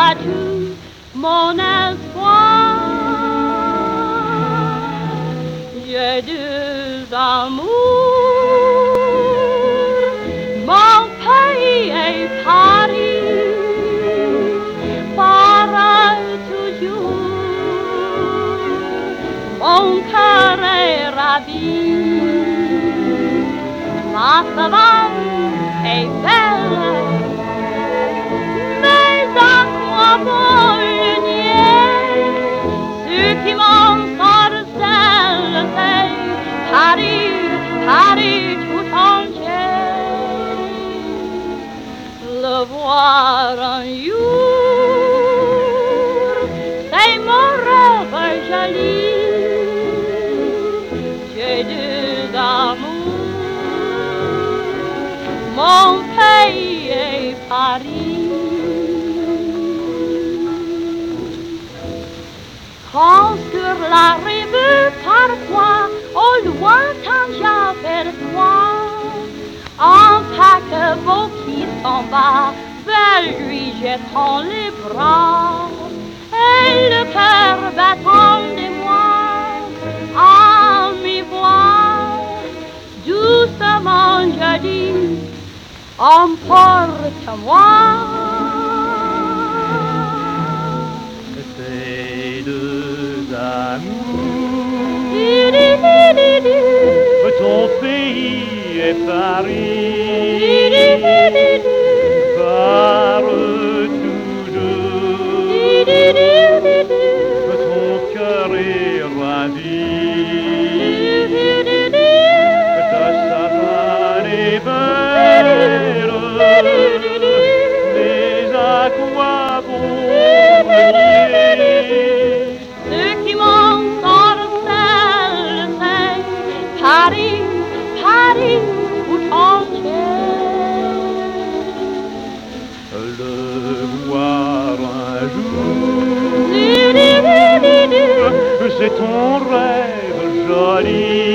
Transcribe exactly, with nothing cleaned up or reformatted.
toi tout mon espoir. J'ai deux amours, mon pays et Paris, pareil toujours, mon cœur est ravi. La savane est belle, mais à quoi bon le nier? Ce qui m'ensorcelle, c'est Paris, Paris tout entier. Le voir un jour, c'est mon rêve joli. J'ai deux amours, mon pays est Paris. Quand sur la rive parfois, au lointain j'aperçois un paquebot qui s'en va vers lui jetant les bras, et le cœur battant de moi à m'y voir. Doucement je dis, emporte-moi. Ces deux amours, Du-du-du-du-du. ton pays est Paris, Du-du-du-du-du. parle toujours, Du-du-du-du-du. ton cœur est ravi. Du-du-du-du. Ta savane est belle, mais à quoi bon le nier? Ce qui m'ensorcelle, c'est Paris, Paris tout entier. Le voir un jour, Du-du-du-du-du. c'est ton rêve joli.